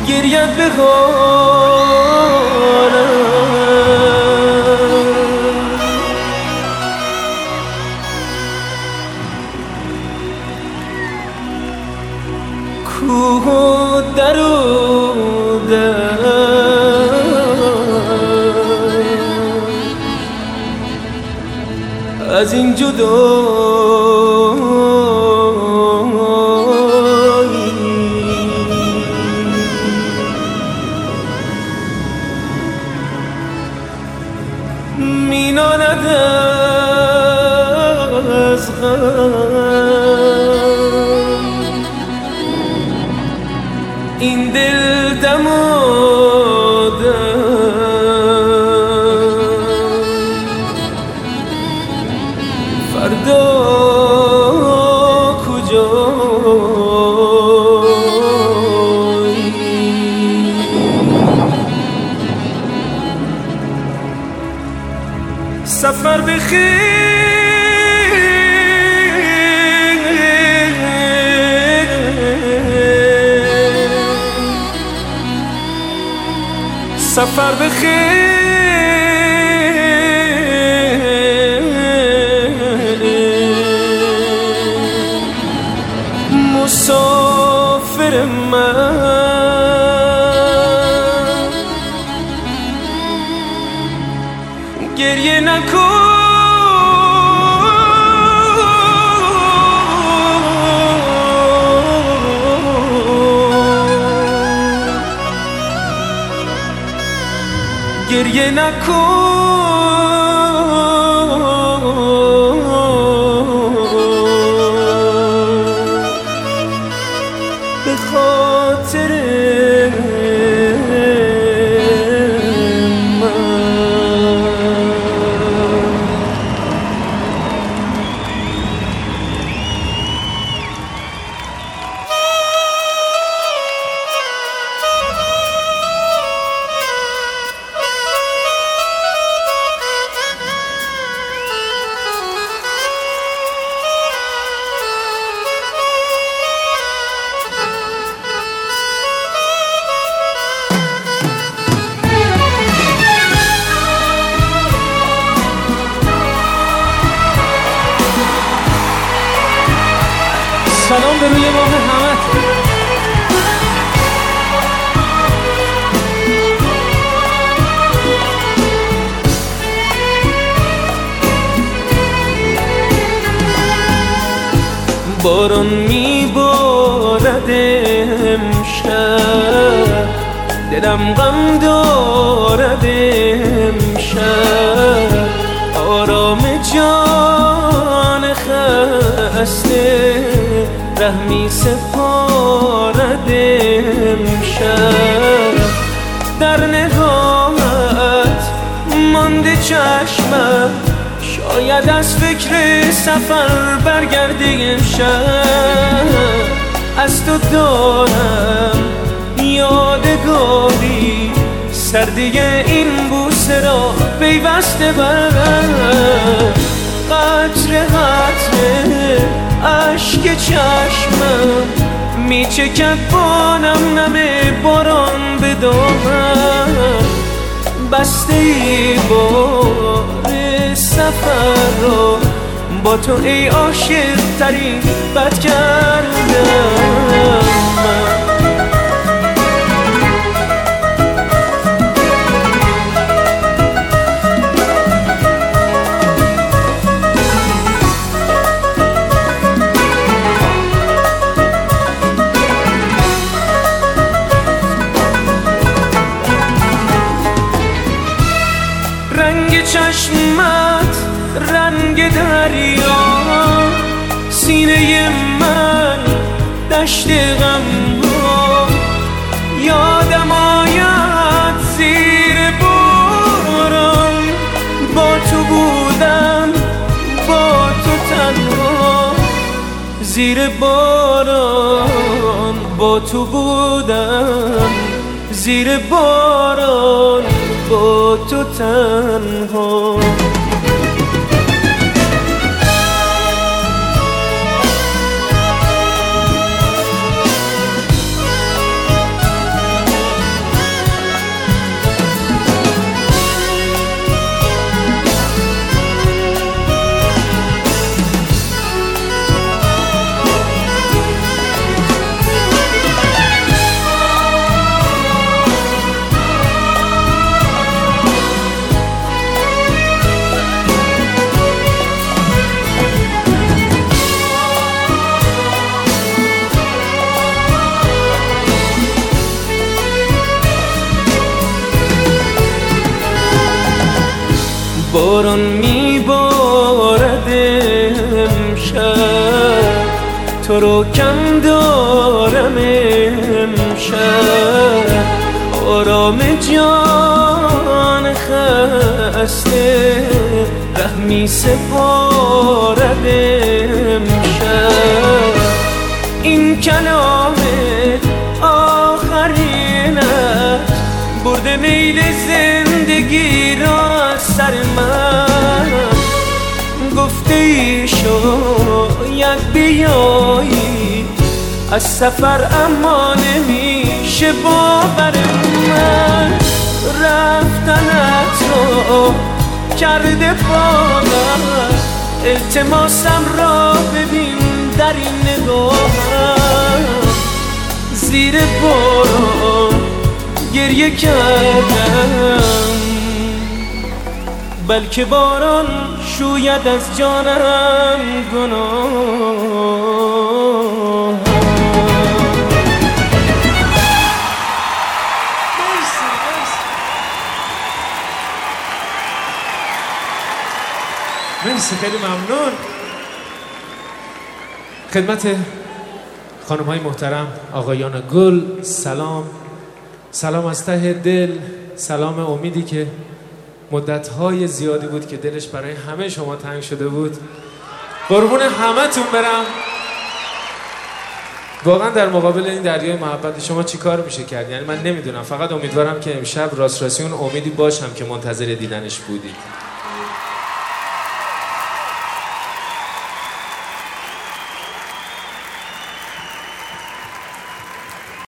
گریت بخوانم کوه و در و در از این جدایی میناند از غم این دل دم و فردا کجایی سفر بخیر سفر بخیر مسافر من گریه نکن گریه نکن به خاطر سلام به روی ماه همت باران میبارد امشب دلم غم دارد امشب آرام جان خسته رحمی سپارد امشب در نهایت مانده چشمم شاید از فکر سفر برگرده امشب از تو دارم یادگاری سردی این بوسه را پیوسته برم قطره قطره عشق چشمم میچکد با نم نم باران به دامم بسته ای بار سفر را با تو ای عاشق ترین بد کردم من رنگ چشمت رنگ دریا سینه من دشت غم ها یادم آید زیر باران با تو بودم با تو تنها زیر باران با تو بودم زیر باران با تو تنها باران میبارد امشب، تو رو کم دارم امشب، آرام جان خسته ره می سپارد امشب. این کلام آخرینت برده میل زندگی را از سر من، گفته ای شاید بیایی از سفر اما نمیشه باور من، رفتنت رو کرده باور، التماسم را ببین در این نگاهم، زیر باران گریه کردم بلکه باران شوید از جانم گناه. مرسی، خیلی ممنون. خدمت خانم های محترم، آقایان گل، سلام از ته دل، سلام امیدی که مدت‌های زیادی بود که دلش برای همه شما تنگ شده بود. قربون همتون برم. واقعا در مقابل این دریای محبت شما چی کار میشه کرد؟ یعنی من نمیدونم، فقط امیدوارم که امشب راست راستی اون امیدی باشم که منتظر دیدنش بودید.